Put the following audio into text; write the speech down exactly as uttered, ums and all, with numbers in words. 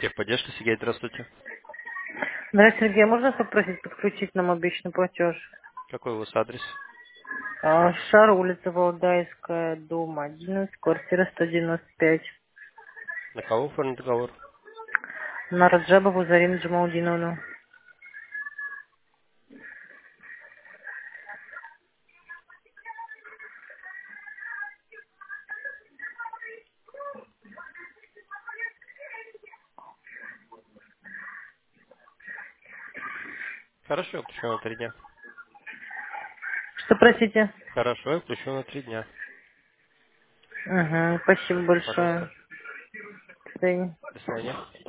Техподдержка, Сергей, здравствуйте. Здравствуйте, Сергей, можно вас попросить подключить нам обычный платеж? Какой у вас адрес? А, Шар, улица Валдайская, дом одиннадцать, квартира сто девяносто пять. На кого оформлен договор? На Раджабову Зарину Джамалдиновну. Хорошо, я включу на три дня. Что, простите? Хорошо, я включу на три дня. Угу, спасибо большое. Пожалуйста. До свидания. До свидания.